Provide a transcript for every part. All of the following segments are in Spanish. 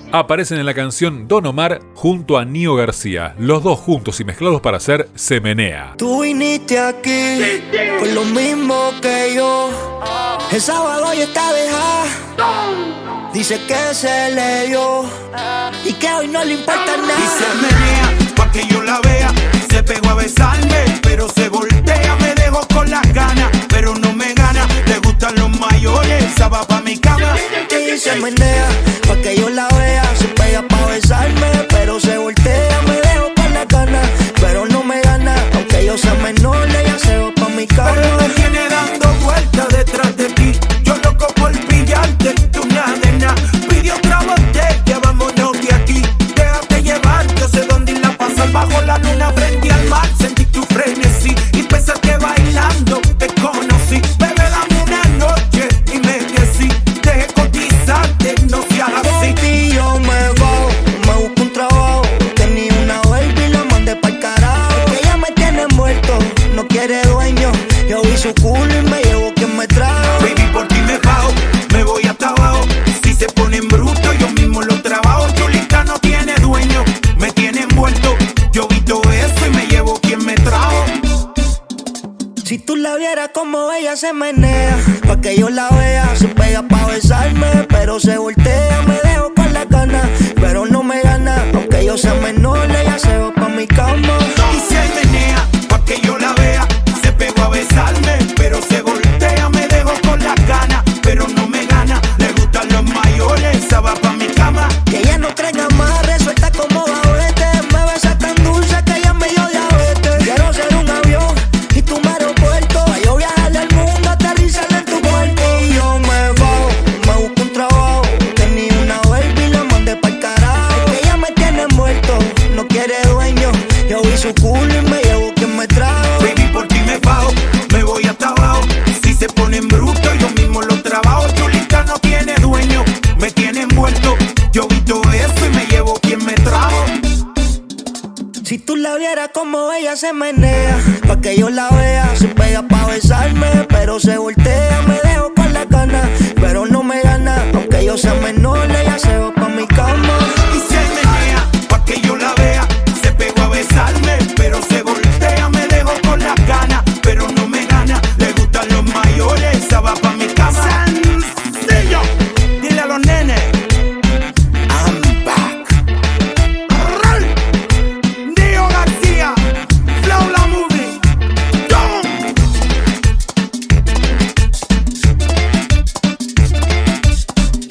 aparecen en la canción Don Omar junto a Nio García, los dos juntos y mezclados para hacer Se Menea. Tú viniste aquí por lo mismo que yo. El sábado ya está dejada. Dice que se le dio y que hoy no le importa nada. Y se menea pa' que yo la vea. Se pegó a besarme, pero se voltea. Me dejó con las ganas, pero no me gana. Le gustan los mayores, esa va pa' mi cama. Y se menea pa' que yo la vea. Se pega pa' besarme, pero se voltea. Me dejo con las ganas, pero no me gana. Aunque yo sea menor, ella se va pa' mi cama. Pero me tiene dando vueltas detrás de ti. Yo loco por pillarte, tú nada de nada. Pide otra botella, vámonos de aquí. Déjate llevar, yo sé dónde irla a pasar. Bajo la luna frente al mar, sentí tu frenesí. Y pensar que bailando te conocí. Bebé, dame una noche y me que sí. Deje cotizarte, no seas así. Por ti yo me voy, me busco un trabajo. Tenía una baby, la mandé pa'l carajo. Que ella me tiene envuelto, no quiere dueño. Yo vi su culo y me llevo quien me trajo. Baby, por ti me bajo, me voy hasta abajo. Si se ponen bruto, yo mismo lo trabajo. Chulita no tiene dueño, me tiene envuelto. Yo vi todo eso y me llevo quien me trajo. Si tú la vieras como ella se menea, pa' que yo la vea. Se pega pa' besarme, pero se voltea. Me dejo con las ganas, pero no me gana. Aunque yo sea menor, ella se va pa' mi cama. Y se menea, pa' que yo la vea. Se pegó a besarme, pero se voltea. Me dejo con las ganas, pero no me gana. Le gustan los mayores, esa va pa' mi cama. Que ella no trae amarre, suelta como babete. Me besa tan dulce que ella me dio diabetes. Quiero ser un avión y tú me aeropuerto. Pa' yo viajar al mundo, aterrizar en tu cuerpo. Y yo me bajo, me busco un trabajo. Tenía una baby, la mandé pa'l carajo. Que ella me tiene envuelto, no quiere dueño. Yo vi su culo y me llevo quien me trajo. Baby, por ti me bajo, me voy hasta abajo. Si se ponen bruto, yo mismo lo trabajo. Chulita no tiene dueño, me tiene envuelto. Yo vi todo eso y me llevo quien me trajo. Si tú la vieras como ella se menea, pa' que yo la vea. Se pega pa' besarme, pero se voltea. Me dejo con las ganas, pero no me gana. Aunque yo sea menor, ella se va pa' mi cama. Y se menea, pa' que yo la vea. Se pegó a besarme, pero se voltea. Me dejo con las ganas, pero no me gana. Le gustan los mayores, esa va pa' mi cama. Sencillo, dile a los nenes, I'm back. Nio García, Flow la movie.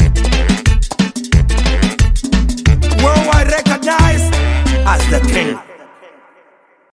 Worldwide recognized as the king.